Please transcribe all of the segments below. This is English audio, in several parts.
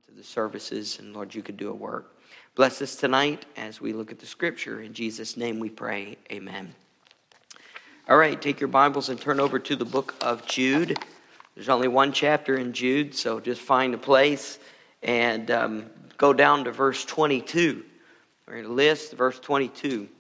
to the services, and Lord, you could do a work. Bless us tonight as we look at the scripture. In Jesus' name we pray, amen. All right, take your Bibles and turn over to the book of Jude. There's only one chapter in Jude, so just find a place and go down to verse 22. We're going to list verse 22.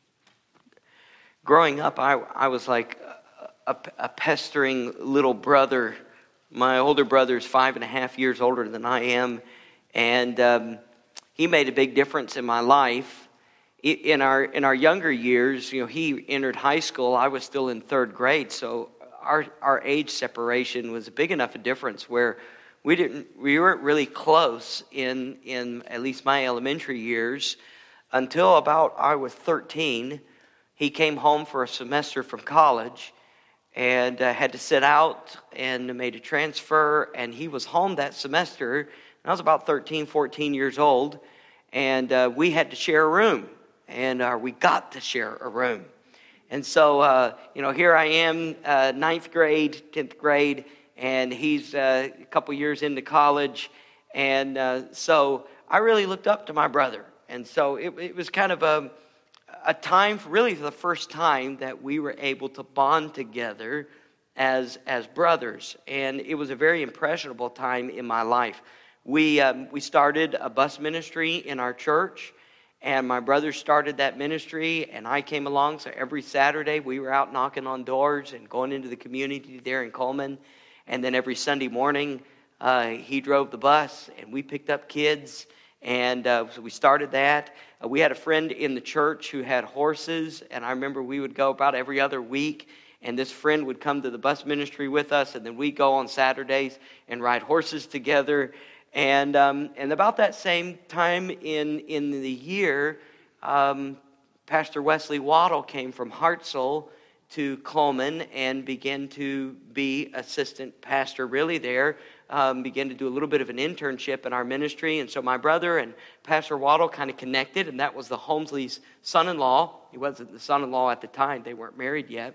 Growing up, I was like a pestering little brother. My older brother is 5.5 years older than I am, and he made a big difference in my life. In our younger years, he entered high school. I was still in third grade, so our age separation was a big enough a difference where we weren't really close in at least my elementary years until about I was 13. He came home for a semester from college and had to sit out and made a transfer, and he was home that semester. And I was about 13, 14 years old, and we had to share a room, and we got to share a room. And so, here I am, 9th grade, 10th grade, and he's a couple years into college, and so I really looked up to my brother. And so it was kind of a time, really for the first time, that we were able to bond together as brothers. And it was a very impressionable time in my life. We started a bus ministry in our church, and my brother started that ministry, and I came along. So every Saturday we were out knocking on doors and going into the community there in Coleman. And then every Sunday morning he drove the bus, and we picked up kids. And so we started that. We had a friend in the church who had horses, and I remember we would go about every other week, and this friend would come to the bus ministry with us, and then we'd go on Saturdays and ride horses together. And about that same time in the year, Pastor Wesley Waddle came from Hartselle to Coleman and began to be assistant pastor really there. Began to do a little bit of an internship in our ministry. And so my brother and Pastor Waddle kind of connected, and that was the Holmesley's son-in-law. He wasn't the son-in-law at the time. They weren't married yet.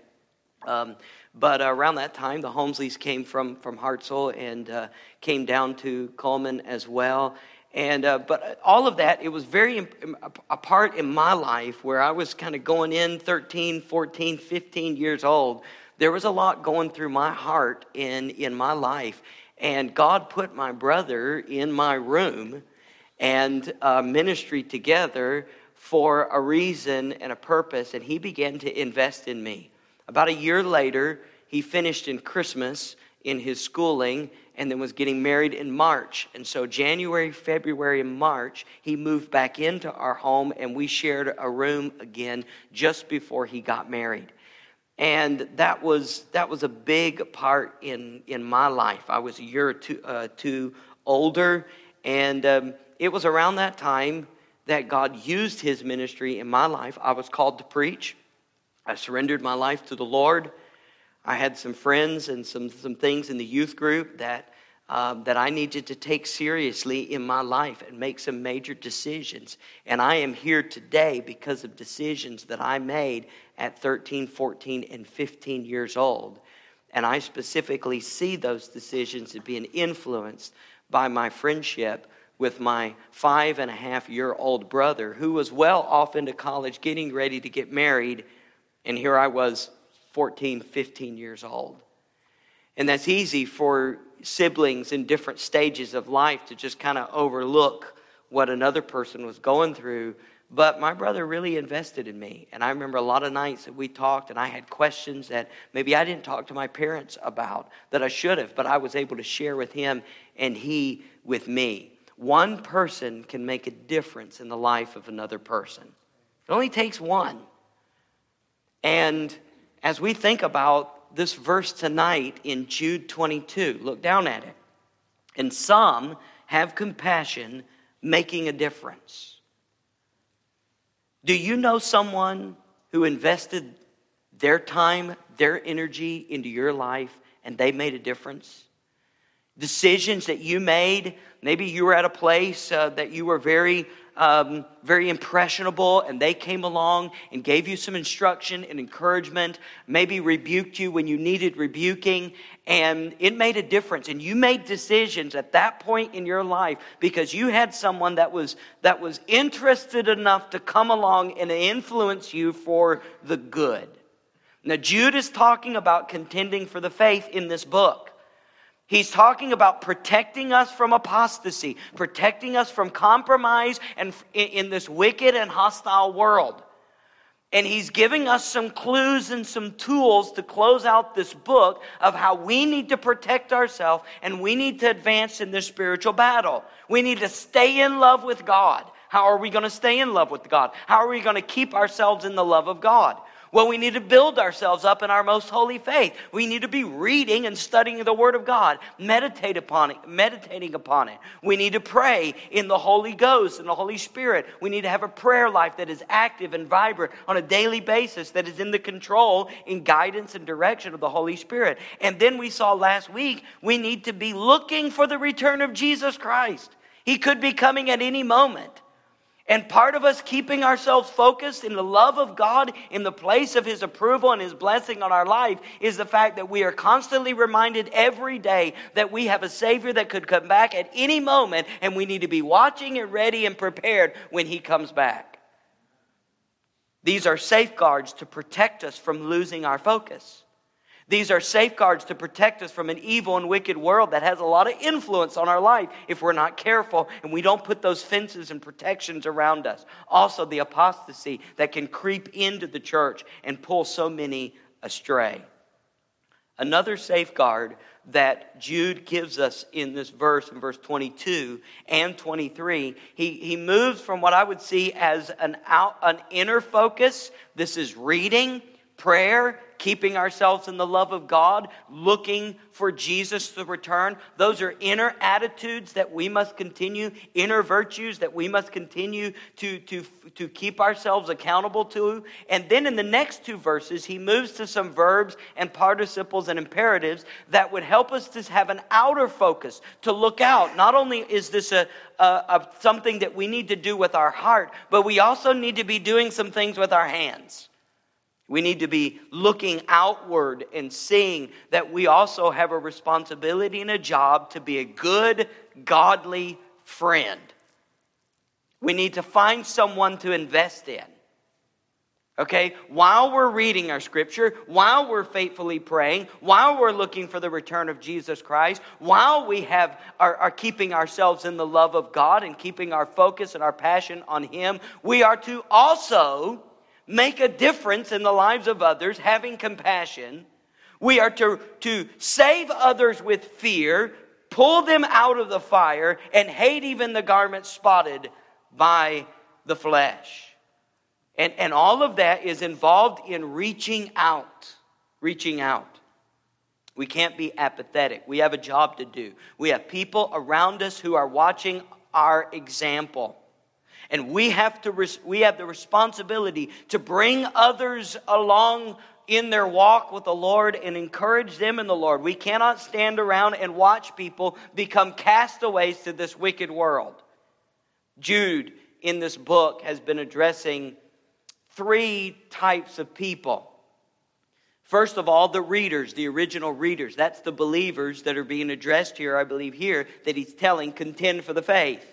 But around that time, the Holmesleys came from Hartselle and came down to Coleman as well. And but all of that, it was very a part in my life where I was kind of going in 13, 14, 15 years old. There was a lot going through my heart in my life. And God put my brother in my room and ministry together for a reason and a purpose, and he began to invest in me. About a year later, he finished in Christmas in his schooling and then was getting married in March. And so January, February, and March, he moved back into our home, and we shared a room again just before he got married. And that was a big part in my life. I was a year or two older, and it was around that time that God used his ministry in my life. I was called to preach. I surrendered my life to the Lord. I had some friends and some things in the youth group that I needed to take seriously in my life and make some major decisions. And I am here today because of decisions that I made at 13, 14, and 15 years old. And I specifically see those decisions as being influenced by my friendship with my 5.5-year-old brother, who was well off into college, getting ready to get married. And here I was, 14, 15 years old. And that's easy for siblings in different stages of life to just kind of overlook what another person was going through. But my brother really invested in me. And I remember a lot of nights that we talked, and I had questions that maybe I didn't talk to my parents about that I should have, but I was able to share with him and he with me. One person can make a difference in the life of another person. It only takes one. And as we think about this verse tonight in Jude 22, look down at it. And some have compassion, making a difference. Do you know someone who invested their time, their energy into your life, and they made a difference? Decisions that you made, maybe you were at a place that you were very very impressionable, and they came along and gave you some instruction and encouragement, maybe rebuked you when you needed rebuking, and it made a difference. And you made decisions at that point in your life because you had someone that was interested enough to come along and influence you for the good. Now, Jude is talking about contending for the faith in this book. He's talking about protecting us from apostasy, protecting us from compromise and in this wicked and hostile world. And he's giving us some clues and some tools to close out this book of how we need to protect ourselves and we need to advance in this spiritual battle. We need to stay in love with God. How are we going to stay in love with God? How are we going to keep ourselves in the love of God? Well, we need to build ourselves up in our most holy faith. We need to be reading and studying the Word of God, meditating upon it. We need to pray in the Holy Ghost and the Holy Spirit. We need to have a prayer life that is active and vibrant on a daily basis, that is in the control and guidance and direction of the Holy Spirit. And then we saw last week, we need to be looking for the return of Jesus Christ. He could be coming at any moment. And part of us keeping ourselves focused in the love of God, in the place of His approval and His blessing on our life, is the fact that we are constantly reminded every day that we have a Savior that could come back at any moment, and we need to be watching and ready and prepared when He comes back. These are safeguards to protect us from losing our focus. These are safeguards to protect us from an evil and wicked world that has a lot of influence on our life if we're not careful and we don't put those fences and protections around us. Also, the apostasy that can creep into the church and pull so many astray. Another safeguard that Jude gives us in this verse, in verse 22 and 23, he moves from what I would see as an inner focus. This is reading, prayer, keeping ourselves in the love of God, looking for Jesus to return. Those are inner attitudes that we must continue, inner virtues that we must continue to keep ourselves accountable to. And then in the next two verses, he moves to some verbs and participles and imperatives that would help us to have an outer focus, to look out. Not only is this something that we need to do with our heart, but we also need to be doing some things with our hands. We need to be looking outward and seeing that we also have a responsibility and a job to be a good, godly friend. We need to find someone to invest in. Okay? While we're reading our scripture, while we're faithfully praying, while we're looking for the return of Jesus Christ, while we are keeping ourselves in the love of God and keeping our focus and our passion on Him, we are to also make a difference in the lives of others, having compassion. We are to save others with fear, pull them out of the fire, and hate even the garment spotted by the flesh. And all of that is involved in reaching out. Reaching out. We can't be apathetic. We have a job to do. We have people around us who are watching our example. And we have the responsibility to bring others along in their walk with the Lord and encourage them in the Lord. We cannot stand around and watch people become castaways to this wicked world. Jude, in this book, has been addressing three types of people. First of all, the readers, the original readers. That's the believers that are being addressed here, I believe here, that he's telling, contend for the faith.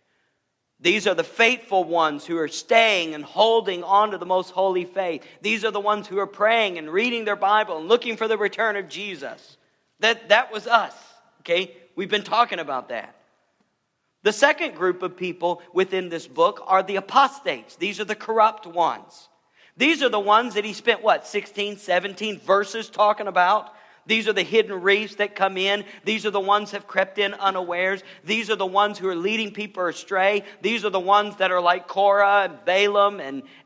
These are the faithful ones who are staying and holding on to the most holy faith. These are the ones who are praying and reading their Bible and looking for the return of Jesus. That was us, okay? We've been talking about that. The second group of people within this book are the apostates. These are the corrupt ones. These are the ones that he spent, 16, 17 verses talking about? These are the hidden reefs that come in. These are the ones that have crept in unawares. These are the ones who are leading people astray. These are the ones that are like Korah and Balaam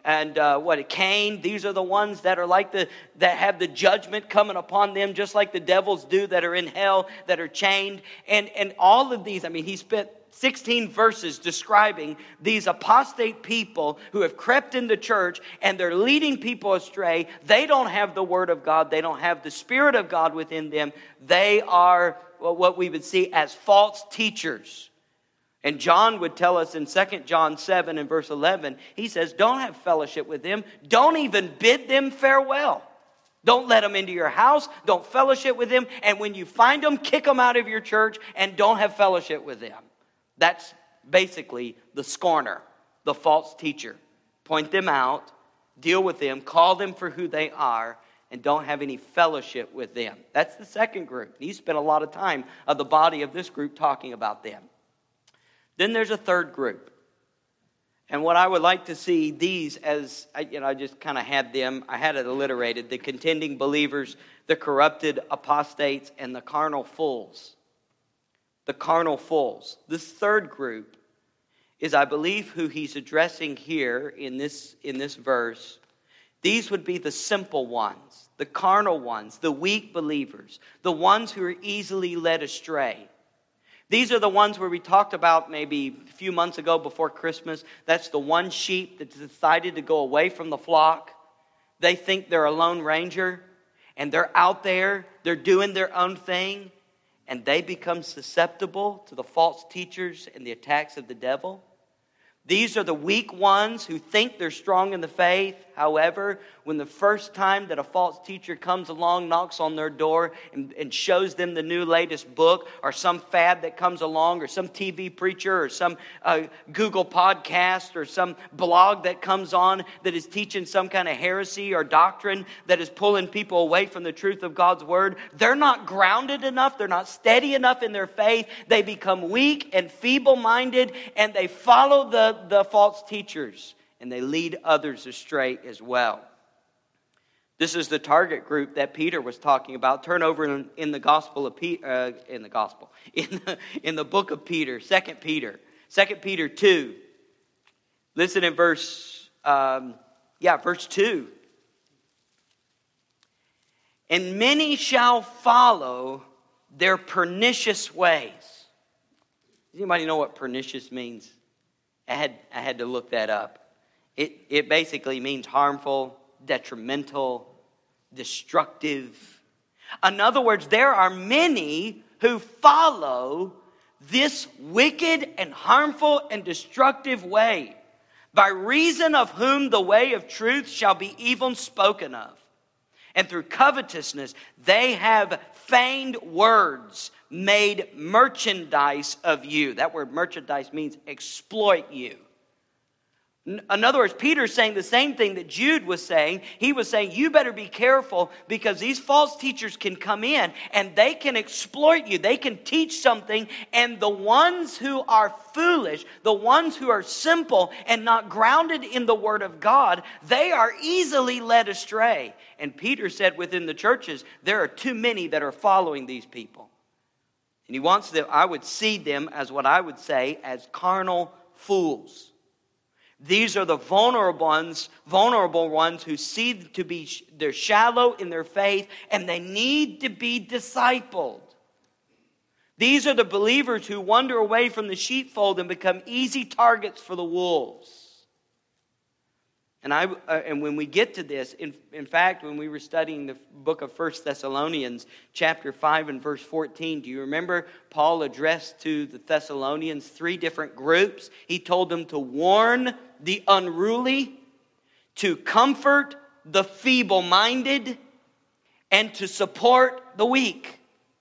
and Cain. These are the ones that are like that have the judgment coming upon them, just like the devils do that are in hell, that are chained. And all of these, he spent 16 verses describing these apostate people who have crept into church and they're leading people astray. They don't have the Word of God. They don't have the Spirit of God within them. They are what we would see as false teachers. And John would tell us in 2 John 7 and verse 11, he says, don't have fellowship with them. Don't even bid them farewell. Don't let them into your house. Don't fellowship with them. And when you find them, kick them out of your church and don't have fellowship with them. That's basically the scorner, the false teacher. Point them out, deal with them, call them for who they are, and don't have any fellowship with them. That's the second group. You spent a lot of time of the body of this group talking about them. Then there's a third group. And what I would like to see these as, I just kind of had them, I had it alliterated, the contending believers, the corrupted apostates, and the carnal fools. The carnal fools. This third group is, I believe, who he's addressing here in this verse. These would be the simple ones, the carnal ones, the weak believers, the ones who are easily led astray. These are the ones where we talked about maybe a few months ago before Christmas. That's the one sheep that decided to go away from the flock. They think they're a lone ranger, and they're out there, they're doing their own thing, and they become susceptible to the false teachers and the attacks of the devil. These are the weak ones who think they're strong in the faith. However, when the first time that a false teacher comes along, knocks on their door and shows them the new latest book, or some fad that comes along, or some TV preacher, or some Google podcast, or some blog that comes on that is teaching some kind of heresy or doctrine that is pulling people away from the truth of God's word, they're not grounded enough, they're not steady enough in their faith. They become weak and feeble-minded, and they follow the false teachers, and they lead others astray as well. This is the target group that Peter was talking about. Turn over in the gospel of Peter, in the book of Peter, 2 Peter 2. Listen in verse 2. And many shall follow their pernicious ways. Does anybody know what pernicious means? I had to look that up. It basically means harmful, detrimental, destructive. In other words, there are many who follow this wicked and harmful and destructive way, by reason of whom the way of truth shall be even spoken of. And through covetousness they have feigned words, made merchandise of you. That word merchandise means exploit you. In other words, Peter's saying the same thing that Jude was saying. He was saying, you better be careful, because these false teachers can come in and they can exploit you. They can teach something, and the ones who are foolish, the ones who are simple and not grounded in the Word of God, they are easily led astray. And Peter said within the churches, there are too many that are following these people. And he wants them, I would see them as what I would say as carnal fools. These are the vulnerable ones who see to be, they're shallow in their faith and they need to be discipled. These are the believers who wander away from the sheepfold and become easy targets for the wolves. And when we get to this, in fact, when we were studying the book of 1 Thessalonians, chapter 5 and verse 14, do you remember Paul addressed to the Thessalonians 3 different groups? He told them to warn the unruly, to comfort the feeble-minded, and to support the weak.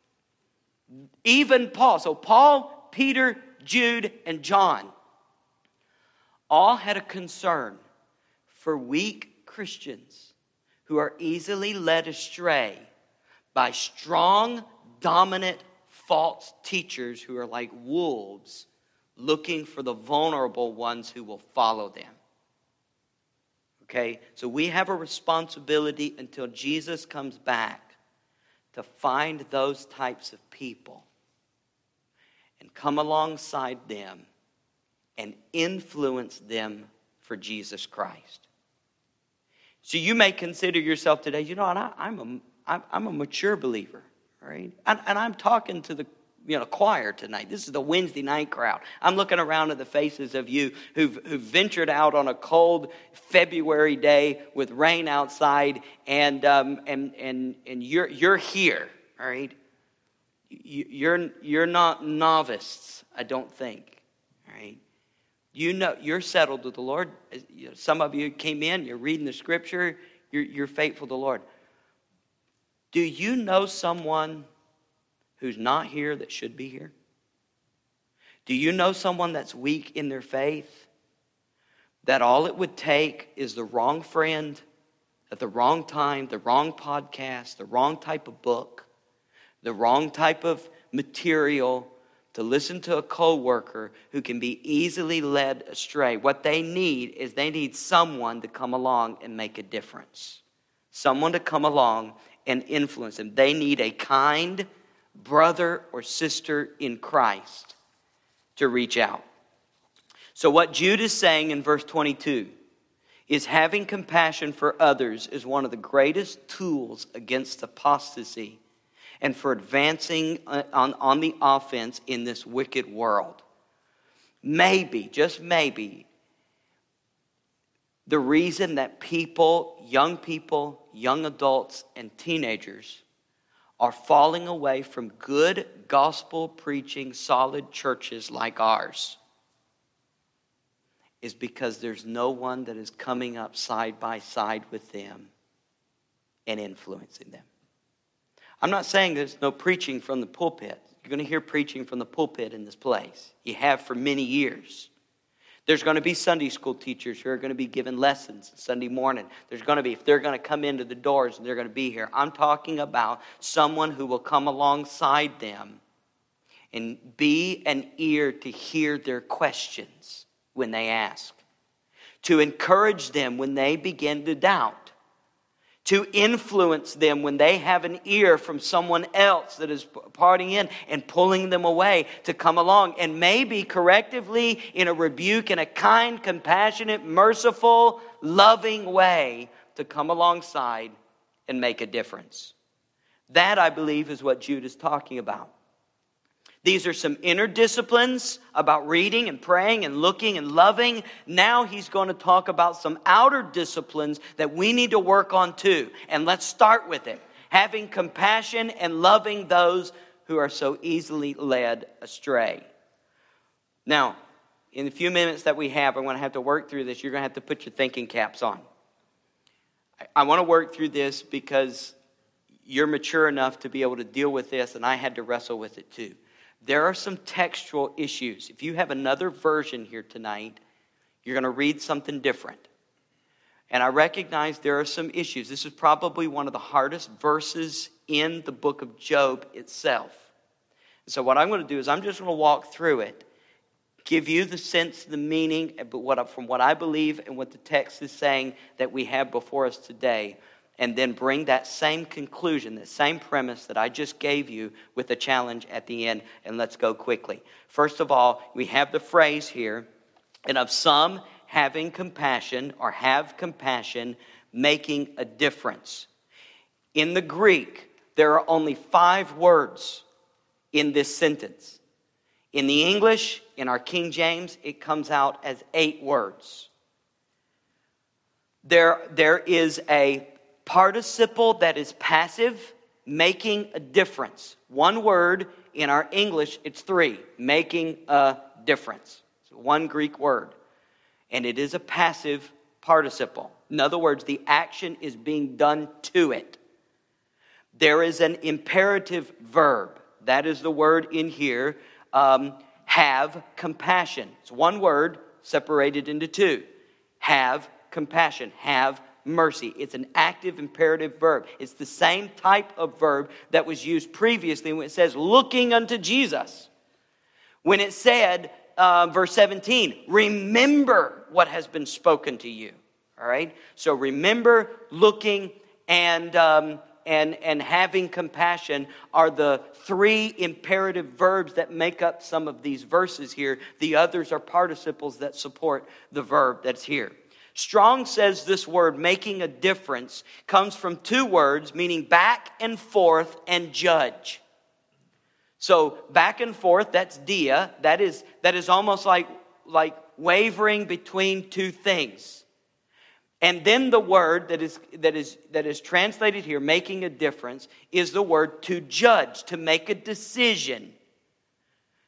Even Paul. So Paul, Peter, Jude, and John all had a concern for weak Christians who are easily led astray by strong, dominant, false teachers who are like wolves looking for the vulnerable ones who will follow them. Okay, so we have a responsibility until Jesus comes back to find those types of people and come alongside them and influence them for Jesus Christ. So you may consider yourself today, you know, I'm a mature believer, right? And I'm talking to the choir tonight. This is the Wednesday night crowd. I'm looking around at the faces of you who've ventured out on a cold February day with rain outside, and you're here, all right? You're not novices, I don't think. right? You know, you're settled with the Lord. Some of you came in, you're reading the scripture, you're faithful to the Lord. Do you know someone who's not here that should be here? Do you know someone that's weak in their faith? That all it would take is the wrong friend at the wrong time, the wrong podcast, the wrong type of book, the wrong type of material to listen to a coworker who can be easily led astray. What they need is they need someone to come along and make a difference. Someone to come along and influence them. They need a kind brother or sister in Christ to reach out. So what Jude is saying in verse 22 is having compassion for others is one of the greatest tools against apostasy and for advancing on the offense in this wicked world. Maybe, just maybe, the reason that people, young adults, and teenagers are falling away from good gospel-preaching, solid churches like ours is because there's no one that is coming up side by side with them and influencing them. I'm not saying there's no preaching from the pulpit. You're going to hear preaching from the pulpit in this place. You have for many years. There's going to be Sunday school teachers who are going to be giving lessons Sunday morning. There's going to be, if they're going to come into the doors, they're going to be here. I'm talking about someone who will come alongside them and be an ear to hear their questions when they ask, to encourage them when they begin to doubt, to influence them when they have an ear from someone else that is parting in and pulling them away, to come along and maybe correctively in a rebuke, in a kind, compassionate, merciful, loving way to come alongside and make a difference. That, I believe, is what Jude is talking about. These are some inner disciplines about reading and praying and looking and loving. Now he's going to talk about some outer disciplines that we need to work on too. And let's start with it. Having compassion and loving those who are so easily led astray. Now, in the few minutes that we have, I'm going to have to work through this. You're going to have to put your thinking caps on. I want to work through this because you're mature enough to be able to deal with this, and I had to wrestle with it too. There are some textual issues. If you have another version here tonight, you're going to read something different. And I recognize there are some issues. This is probably one of the hardest verses in the book of Job itself. So what I'm going to do is I'm just going to walk through it, give you the sense, the meaning, but from what I believe and what the text is saying that we have before us today, and then bring that same conclusion, that same premise that I just gave you with a challenge at the end. And let's go quickly. First of all, we have the phrase here, and of some having compassion or have compassion, making a difference. In the Greek, there are only 5 words in this sentence. In the English, in our King James, it comes out as 8 words. There is a participle that is passive, making a difference. One word. In our English, it's 3, making a difference. So one Greek word. And it is a passive participle. In other words, the action is being done to it. There is an imperative verb. That is the word in here. Have compassion. It's one word separated into 2. Have compassion. Have mercy. It's an active imperative verb. It's the same type of verb that was used previously when it says looking unto Jesus. When it said, verse 17, remember what has been spoken to you. All right? So remember, looking, and having compassion are the 3 imperative verbs that make up some of these verses here. The others are participles that support the verb that's here. Strong says this word, making a difference, comes from 2 words, meaning back and forth and judge. So back and forth, that's dia. That is almost like wavering between 2 things. And then the word that is translated here, making a difference, is the word to judge, to make a decision.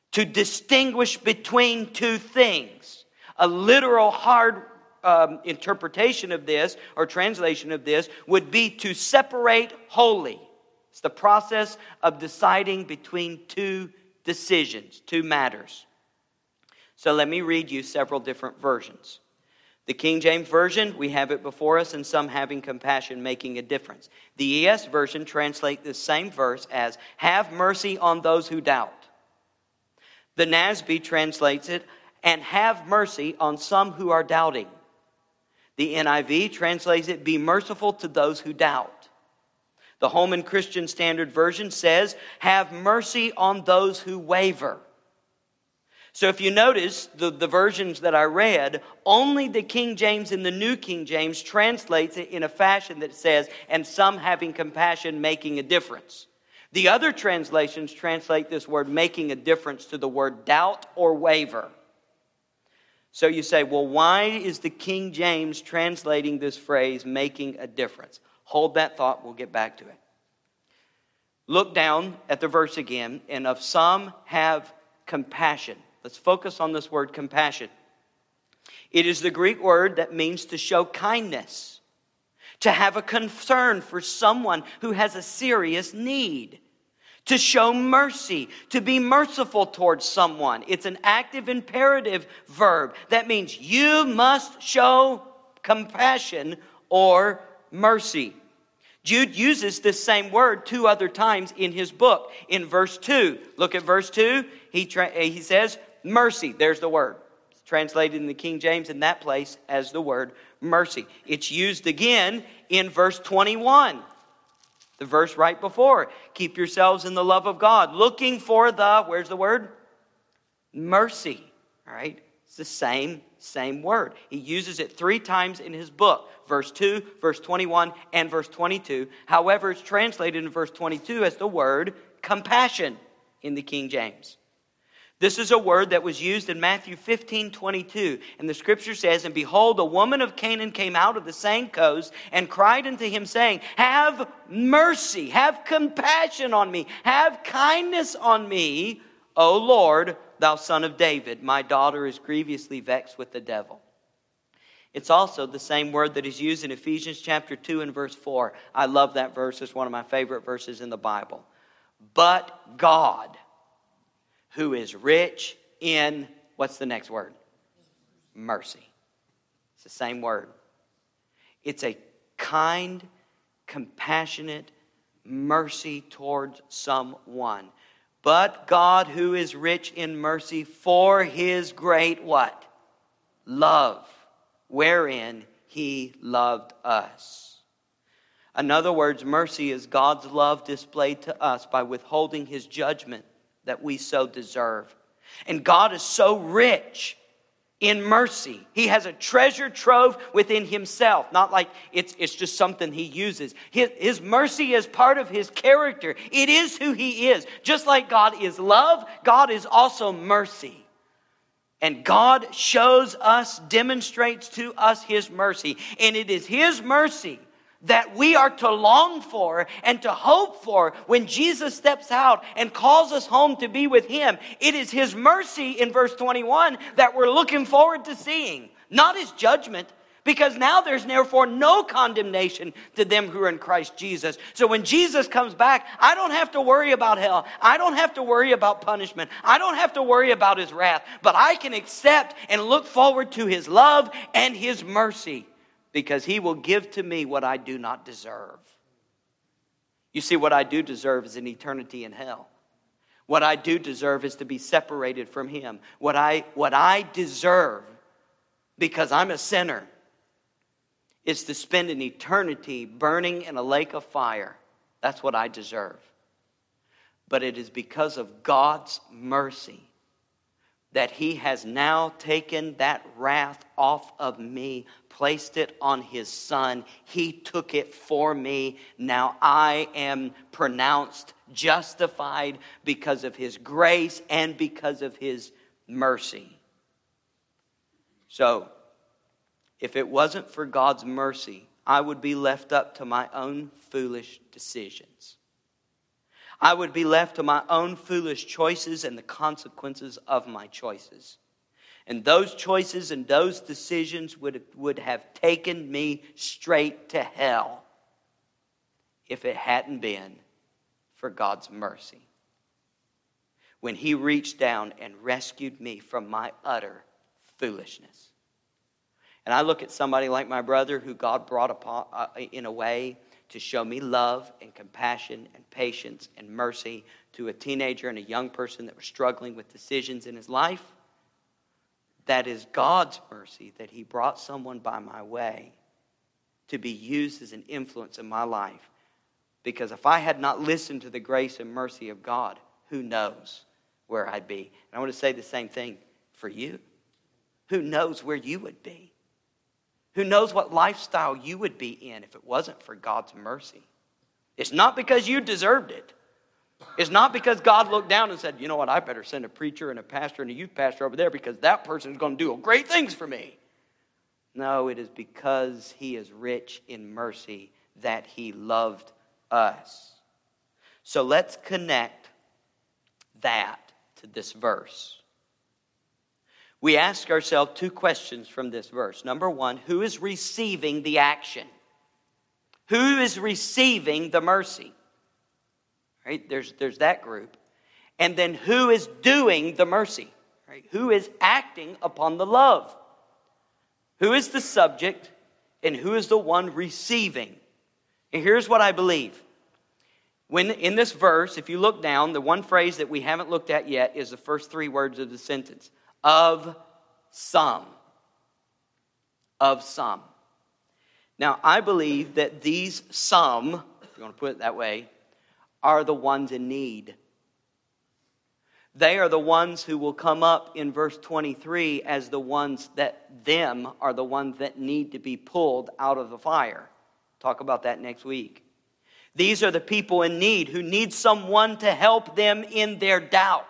to distinguish between two things. A literal hard interpretation of this or translation of this would be to separate wholly. It's the process of deciding between two decisions, two matters. So let me read you several different versions. The King James Version, we have it before us, and some having compassion, making a difference. The ES Version translates this same verse as, have mercy on those who doubt. The NASB translates it, and have mercy on some who are doubting. The NIV translates it, be merciful to those who doubt. The Holman Christian Standard Version says, have mercy on those who waver. So if you notice the versions that I read, only the King James and the New King James translates it in a fashion that says, and some having compassion, making a difference. The other translations translate this word making a difference to the word doubt or waver. So you say, well, why is the King James translating this phrase, making a difference? Hold that thought, we'll get back to it. Look down at the verse again, and of some have compassion. Let's focus on this word compassion. It is the Greek word that means to show kindness, to have a concern for someone who has a serious need, to show mercy, to be merciful towards someone. It's an active imperative verb. That means you must show compassion or mercy. Jude uses this same word 2 other times in his book. In verse 2, look at verse 2. He says, mercy. There's the word. It's translated in the King James in that place as the word mercy. It's used again in verse 21. The verse right before. Keep yourselves in the love of God. Looking for the, where's the word? Mercy. All right? It's the same word. He uses it 3 times in his book. Verse 2, verse 21, and verse 22. However, it's translated in verse 22 as the word compassion in the King James. This is a word that was used in Matthew 15:22. And the scripture says, and behold, a woman of Canaan came out of the same coast and cried unto him, saying, have mercy, have compassion on me, have kindness on me, O Lord, thou son of David. My daughter is grievously vexed with the devil. It's also the same word that is used in Ephesians chapter 2 and verse 4. I love that verse. It's one of my favorite verses in the Bible. But God, who is rich in, what's the next word? Mercy. It's the same word. It's a kind, compassionate mercy towards someone. But God, who is rich in mercy, for his great what? Love, wherein he loved us. In other words, mercy is God's love displayed to us by withholding his judgment that we so deserve. And God is so rich in mercy. He has a treasure trove within himself. Not like it's just something he uses. His mercy is part of his character. It is who he is. Just like God is love, God is also mercy. And God shows us, demonstrates to us his mercy. And it is his mercy that we are to long for and to hope for when Jesus steps out and calls us home to be with him. It is his mercy in verse 21 that we're looking forward to seeing, not his judgment. Because now there's therefore no condemnation to them who are in Christ Jesus. So when Jesus comes back, I don't have to worry about hell. I don't have to worry about punishment. I don't have to worry about his wrath. But I can accept and look forward to his love and his mercy. Because he will give to me what I do not deserve. You see, what I do deserve is an eternity in hell. What I do deserve is to be separated from him. What I deserve, because I'm a sinner, is to spend an eternity burning in a lake of fire. That's what I deserve. But it is because of God's mercy that he has now taken that wrath off of me, placed it on his son. He took it for me. Now I am pronounced justified because of his grace and because of his mercy. So, if it wasn't for God's mercy, I would be left up to my own foolish decisions. I would be left to my own foolish choices and the consequences of my choices. And those choices and those decisions would have taken me straight to hell if it hadn't been for God's mercy. When He reached down and rescued me from my utter foolishness. And I look at somebody like my brother who God brought upon, in a way to show me love and compassion and patience and mercy to a teenager and a young person that was struggling with decisions in his life. That is God's mercy that He brought someone by my way to be used as an influence in my life. Because if I had not listened to the grace and mercy of God, who knows where I'd be? And I want to say the same thing for you. Who knows where you would be? Who knows what lifestyle you would be in if it wasn't for God's mercy? It's not because you deserved it. It's not because God looked down and said, you know what, I better send a preacher and a pastor and a youth pastor over there because that person's going to do great things for me. No, it is because He is rich in mercy that He loved us. So let's connect that to this verse. We ask ourselves two questions from this verse. Number one, who is receiving the action? Who is receiving the mercy? Right? There's that group. And then who is doing the mercy? Right? Who is acting upon the love? Who is the subject and who is the one receiving? And here's what I believe. When in this verse, if you look down, the one phrase that we haven't looked at yet is the first three words of the sentence. Of some. Of some. Now, I believe that these some, if you want to put it that way, are the ones in need. They are the ones who will come up in verse 23 as the ones that them are the ones that need to be pulled out of the fire. Talk about that next week. These are the people in need who need someone to help them in their doubt.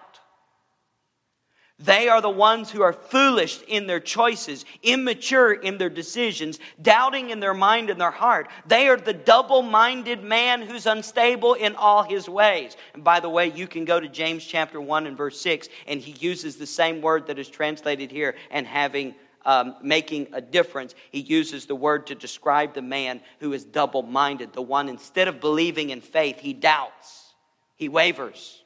They are the ones who are foolish in their choices, immature in their decisions, doubting in their mind and their heart. They are the double-minded man who's unstable in all his ways. And by the way, you can go to James chapter 1 and verse 6, and he uses the same word that is translated here and making a difference. He uses the word to describe the man who is double-minded. The one, instead of believing in faith, he doubts. He wavers.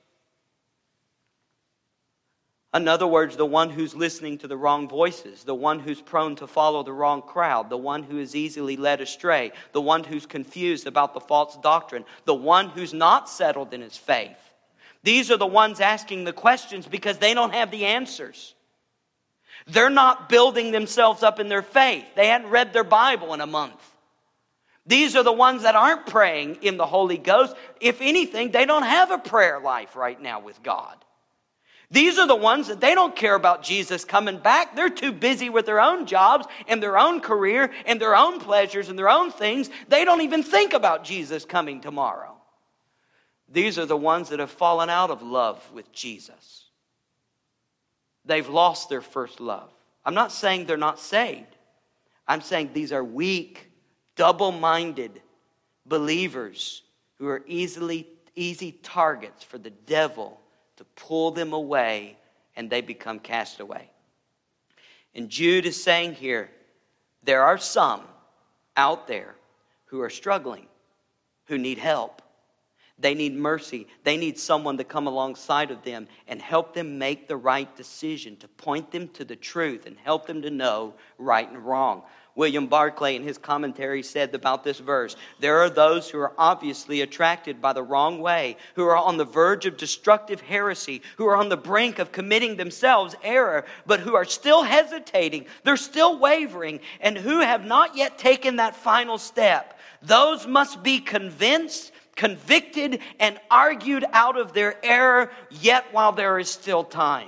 In other words, the one who's listening to the wrong voices, the one who's prone to follow the wrong crowd, the one who is easily led astray, the one who's confused about the false doctrine, the one who's not settled in his faith. These are the ones asking the questions because they don't have the answers. They're not building themselves up in their faith. They hadn't read their Bible in a month. These are the ones that aren't praying in the Holy Ghost. If anything, they don't have a prayer life right now with God. These are the ones that they don't care about Jesus coming back. They're too busy with their own jobs and their own career and their own pleasures and their own things. They don't even think about Jesus coming tomorrow. These are the ones that have fallen out of love with Jesus. They've lost their first love. I'm not saying they're not saved. I'm saying these are weak, double-minded believers who are easy targets for the devil to pull them away, and they become cast away. And Jude is saying here, there are some out there who are struggling, who need help. They need mercy. They need someone to come alongside of them and help them make the right decision, to point them to the truth and help them to know right and wrong. William Barclay in his commentary said about this verse, there are those who are obviously attracted by the wrong way, who are on the verge of destructive heresy, who are on the brink of committing themselves error, but who are still hesitating, they're still wavering, and who have not yet taken that final step. Those must be convinced, convicted, and argued out of their error, yet while there is still time.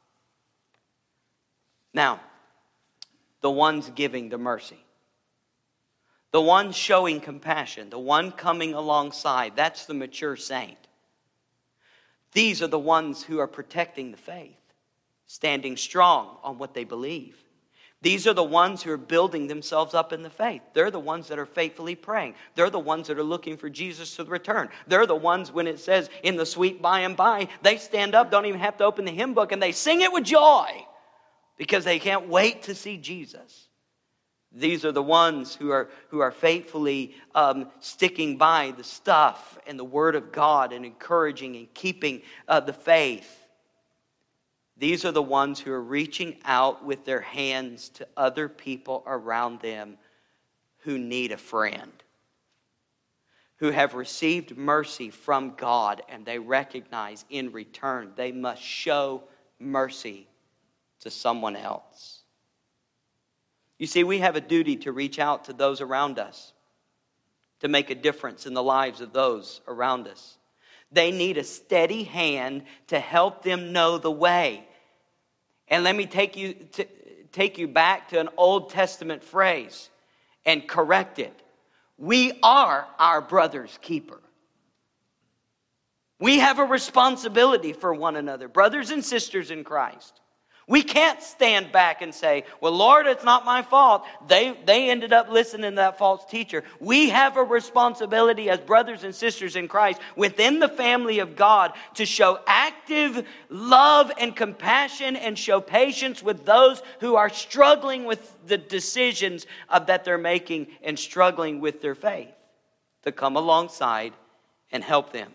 Now, the ones giving the mercy, the one showing compassion, the one coming alongside, that's the mature saint. These are the ones who are protecting the faith, standing strong on what they believe, These are the ones who are building themselves up in the faith. They're the ones that are faithfully praying. They're the ones that are looking for Jesus to return. They're the ones, when it says in the sweet by and by, they stand up, don't even have to open the hymn book, and they sing it with joy because they can't wait to see Jesus. These are the ones who are faithfully sticking by the stuff and the Word of God and encouraging and keeping the faith. These are the ones who are reaching out with their hands to other people around them who need a friend, who have received mercy from God, and they recognize in return they must show mercy to someone else. You see, we have a duty to reach out to those around us, to make a difference in the lives of those around us. They need a steady hand to help them know the way. And let me take you back to an Old Testament phrase and correct it. We are our brother's keeper. We have a responsibility for one another, brothers and sisters in Christ. We can't stand back and say, well, Lord, it's not my fault. They ended up listening to that false teacher. We have a responsibility as brothers and sisters in Christ within the family of God to show active love and compassion and show patience with those who are struggling with the decisions that they're making and struggling with their faith, to come alongside and help them.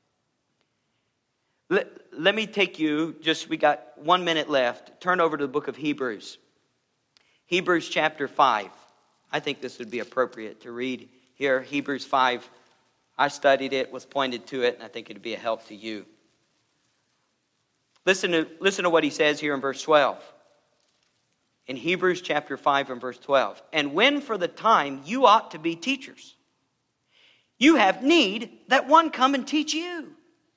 Let me take you, we got 1 minute left. Turn over to the book of Hebrews. Hebrews chapter 5. I think this would be appropriate to read here. Hebrews 5. I studied it, was pointed to it, and I think it would be a help to you. Listen to what he says here in verse 12. In Hebrews chapter 5 and verse 12. And when for the time you ought to be teachers, you have need that one come and teach you,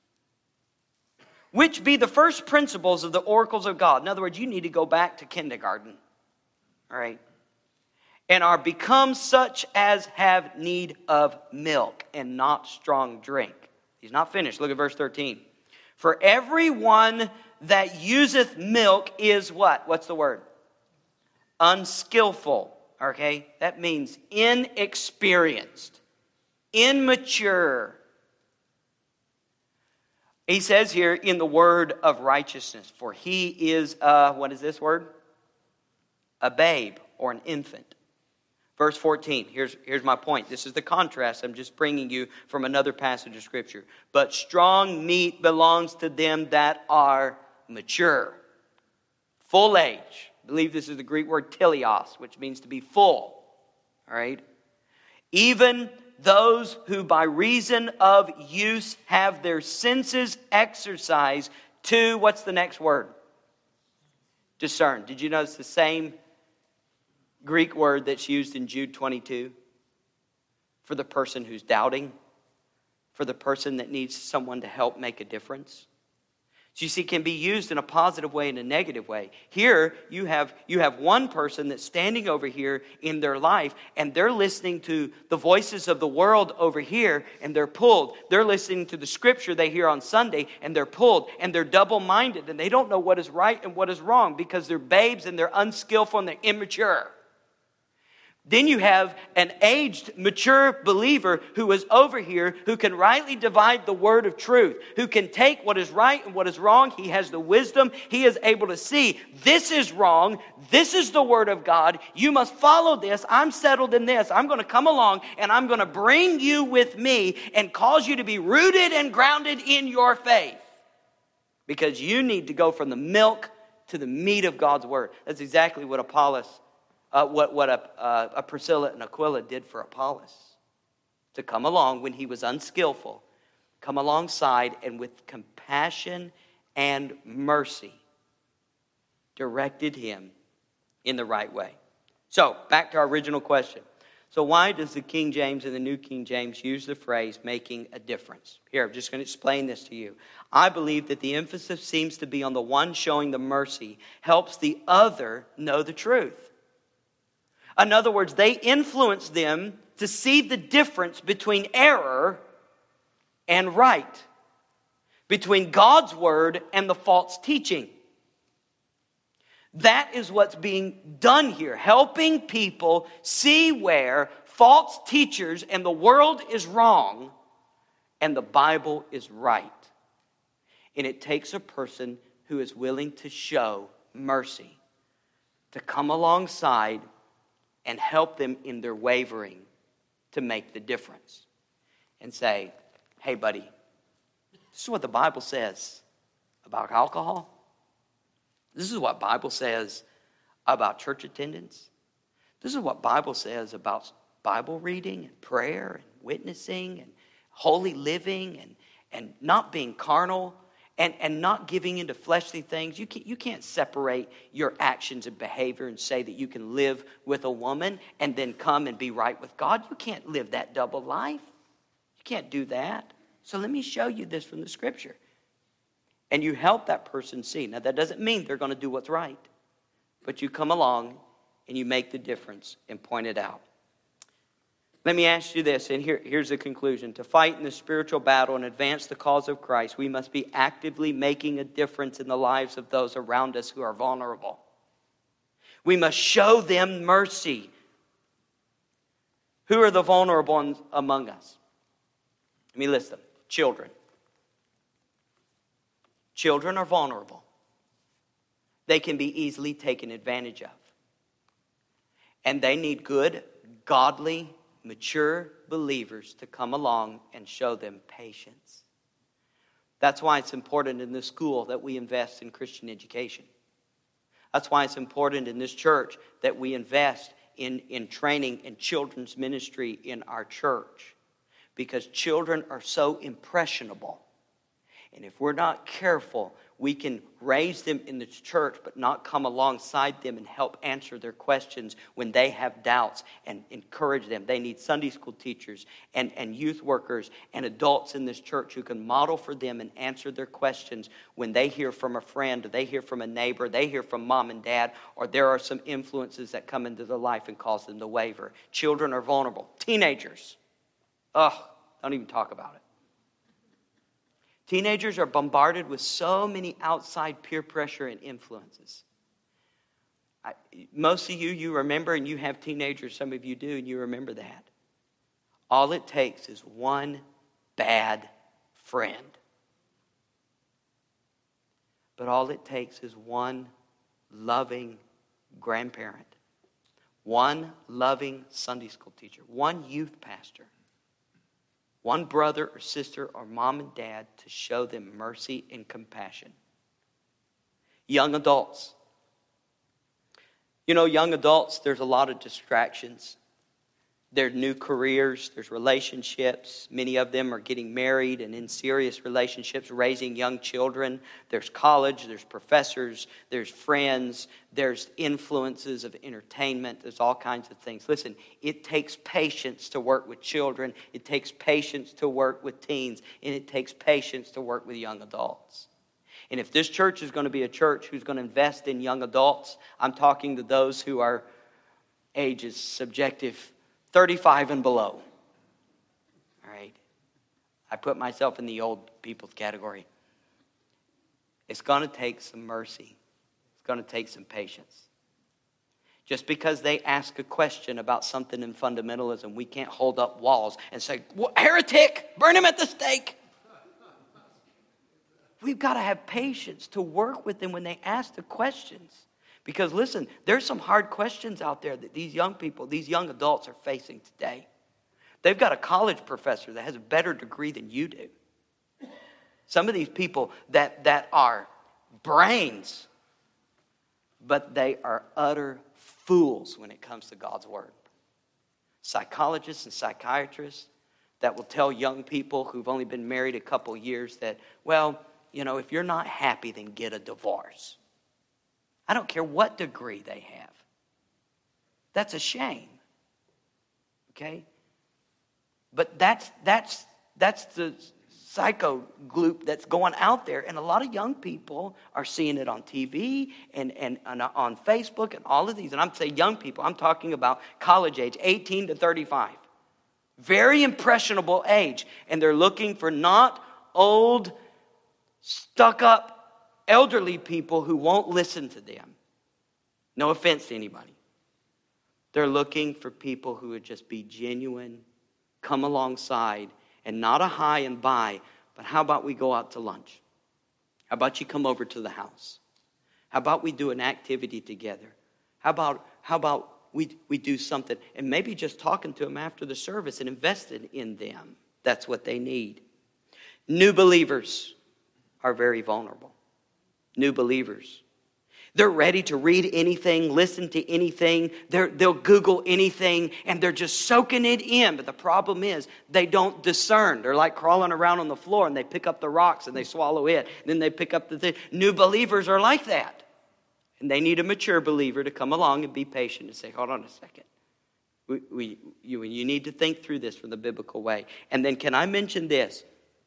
which be the first principles of the oracles of God. In other words, you need to go back to kindergarten. All right? And are become such as have need of milk and not strong drink. He's not finished. Look at verse 13. For everyone that useth milk is what? What's the word? Unskillful. Okay? That means inexperienced, immature. He says here in the word of righteousness, for he is what is this word? A babe or an infant. Verse 14, here's my point. This is the contrast. I'm just bringing you from another passage of Scripture. But strong meat belongs to them that are mature, full age. I believe this is the Greek word teleos, which means to be full. All right? Even those who by reason of use have their senses exercised to, what's the next word? Discern. Did you notice the same Greek word that's used in Jude 22? For the person who's doubting, for the person that needs someone to help make a difference. So you see, it can be used in a positive way and a negative way. Here, you have one person that's standing over here in their life, and they're listening to the voices of the world over here, and they're pulled. They're listening to the Scripture they hear on Sunday, and they're pulled, and they're double-minded, and they don't know what is right and what is wrong because they're babes, and they're unskillful, and they're immature. Then you have an aged, mature believer who is over here, who can rightly divide the word of truth, who can take what is right and what is wrong. He has the wisdom. He is able to see, this is wrong. This is the word of God. You must follow this. I'm settled in this. I'm going to come along and I'm going to bring you with me and cause you to be rooted and grounded in your faith. Because you need to go from the milk to the meat of God's word. That's exactly what what Priscilla and Aquila did for Apollos. To come along when he was unskillful, come alongside and with compassion and mercy directed him in the right way. So, back to our original question. So why does the King James and the New King James use the phrase making a difference? Here, I'm just going to explain this to you. I believe that the emphasis seems to be on the one showing the mercy helps the other know the truth. In other words, they influence them to see the difference between error and right, between God's word and the false teaching. That is what's being done here, helping people see where false teachers and the world is wrong and the Bible is right. And it takes a person who is willing to show mercy, to come alongside and help them in their wavering to make the difference. And say, hey buddy, this is what the Bible says about alcohol. This is what Bible says about church attendance. This is what Bible says about Bible reading and prayer and witnessing and holy living and not being carnal and not giving into fleshly things. You can't separate your actions and behavior and say that you can live with a woman and then come and be right with God. You can't live that double life. You can't do that. So let me show you this from the Scripture. And you help that person see. Now, that doesn't mean they're going to do what's right. But you come along and you make the difference and point it out. Let me ask you this, and here's the conclusion. To fight in the spiritual battle and advance the cause of Christ, we must be actively making a difference in the lives of those around us who are vulnerable. We must show them mercy. Who are the vulnerable among us? Let me list them. Children. Children are vulnerable. They can be easily taken advantage of. And they need good, godly, mature believers to come along and show them patience. That's why it's important in this school that we invest in Christian education. That's why it's important in this church that we invest in training in children's ministry in our church. Because children are so impressionable. And if we're not careful, we can raise them in the church but not come alongside them and help answer their questions when they have doubts and encourage them. They need Sunday school teachers and youth workers and adults in this church who can model for them and answer their questions when they hear from a friend, or they hear from a neighbor, they hear from mom and dad, or there are some influences that come into their life and cause them to waver. Children are vulnerable. Teenagers. Don't even talk about it. Teenagers are bombarded with so many outside peer pressure and influences. Most of you remember, and you have teenagers, some of you do, and you remember that. All it takes is one bad friend. But all it takes is one loving grandparent, one loving Sunday school teacher, one youth pastor, one brother or sister or mom and dad to show them mercy and compassion. Young adults. You know, young adults, there's a lot of distractions. There's new careers, there's relationships. Many of them are getting married and in serious relationships, raising young children. There's college, there's professors, there's friends, there's influences of entertainment. There's all kinds of things. Listen, it takes patience to work with children. It takes patience to work with teens. And it takes patience to work with young adults. And if this church is going to be a church who's going to invest in young adults, I'm talking to those who are ages subjective 35 and below. All right. I put myself in the old people's category. It's going to take some mercy. It's going to take some patience. Just because they ask a question about something in fundamentalism, we can't hold up walls and say, heretic, burn him at the stake. We've got to have patience to work with them when they ask the questions. Because listen, there's some hard questions out there that these young people, these young adults are facing today. They've got a college professor that has a better degree than you do. Some of these people that are brains, but they are utter fools when it comes to God's word. Psychologists and psychiatrists that will tell young people who've only been married a couple years that, well, you know, if you're not happy, then get a divorce. I don't care what degree they have. That's a shame. Okay? But that's the psycho gloop that's going out there. And a lot of young people are seeing it on TV and on Facebook and all of these. And I'm saying young people, I'm talking about college age, 18 to 35. Very impressionable age. And they're looking for not old, stuck-up elderly people who won't listen to them. No offense to anybody. They're looking for people who would just be genuine, come alongside, and not a high and buy, but how about we go out to lunch? How about you come over to the house? How about we do an activity together? How about we do something? And maybe just talking to them after the service and investing in them. That's what they need. New believers are very vulnerable. New believers. They're ready to read anything, listen to anything. They'll Google anything, and they're just soaking it in. But the problem is they don't discern. They're like crawling around on the floor, and they pick up the rocks, and they swallow it. And then they pick up the thing. New believers are like that. And they need a mature believer to come along and be patient and say, hold on a second. You need to think through this from the biblical way. And then can I mention this?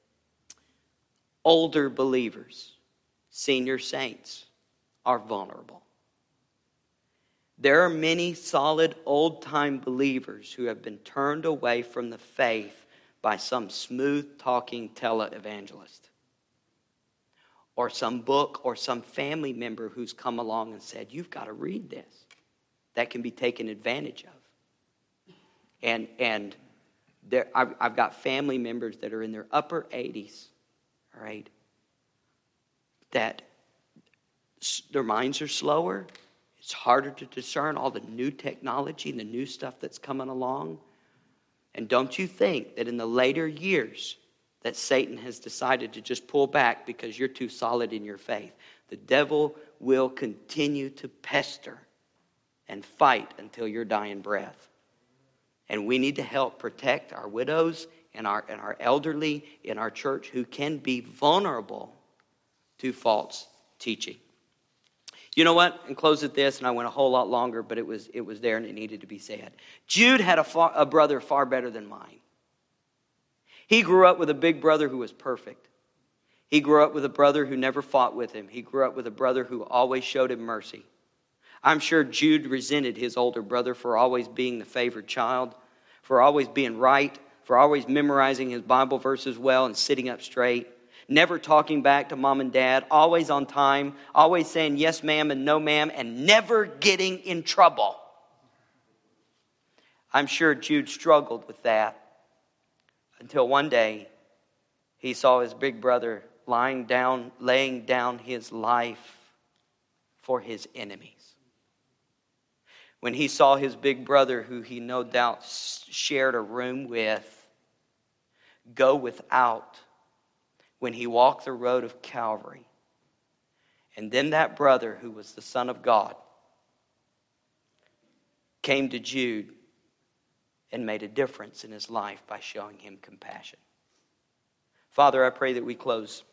Older believers, senior saints, are vulnerable. There are many solid old-time believers who have been turned away from the faith by some smooth-talking televangelist, or some book, or some family member who's come along and said, you've got to read this. That can be taken advantage of. And there, I've got family members that are in their upper 80s, all right, that their minds are slower. It's harder to discern all the new technology and the new stuff that's coming along. And don't you think that in the later years that Satan has decided to just pull back because you're too solid in your faith? The devil will continue to pester and fight until your dying breath. And we need to help protect our widows and our elderly in our church who can be vulnerable to false teaching. You know what? And close with this, and I went a whole lot longer, but it was there and it needed to be said. Jude had a brother far better than mine. He grew up with a big brother who was perfect. He grew up with a brother who never fought with him. He grew up with a brother who always showed him mercy. I'm sure Jude resented his older brother for always being the favored child, for always being right, for always memorizing his Bible verses well and sitting up straight. Never talking back to mom and dad, always on time, always saying yes ma'am and no ma'am, and never getting in trouble. I'm sure Jude struggled with that until one day he saw his big brother laying down his life for his enemies. When he saw his big brother, who he no doubt shared a room with, go without when he walked the road of Calvary. And then that brother, who was the Son of God, came to Jude and made a difference in his life by showing him compassion. Father, I pray that we close.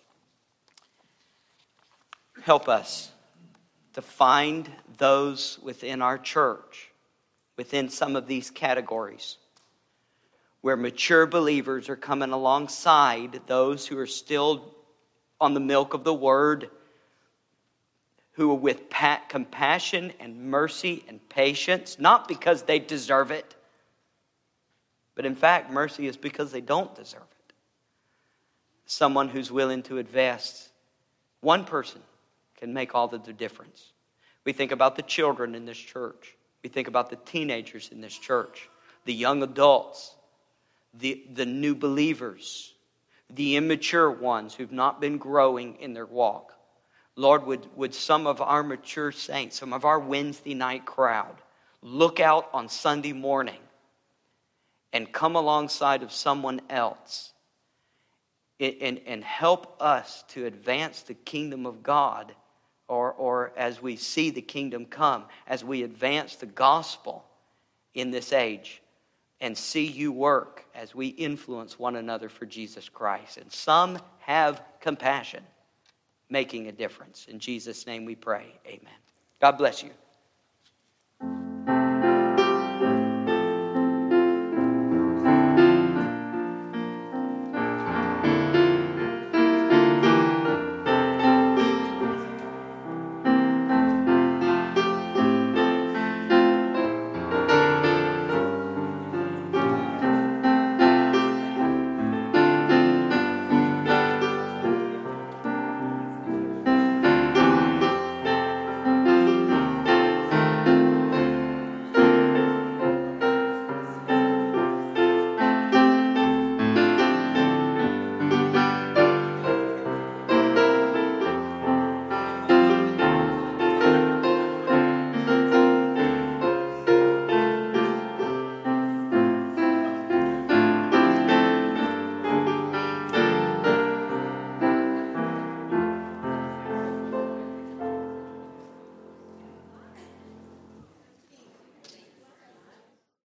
Help us to find those within our church, within some of these categories, where mature believers are coming alongside those who are still on the milk of the Word, who are with compassion and mercy and patience, not because they deserve it, but in fact, mercy is because they don't deserve it. Someone who's willing to invest. One person can make all the difference. We think about the children in this church. We think about the teenagers in this church, the young adults, the new believers, the immature ones who've not been growing in their walk. Lord, would some of our mature saints, some of our Wednesday night crowd, look out on Sunday morning and come alongside of someone else and help us to advance the kingdom of God, or as we see the kingdom come, as we advance the gospel in this age, and see you work as we influence one another for Jesus Christ. And some have compassion, making a difference. In Jesus' name we pray. Amen. God bless you.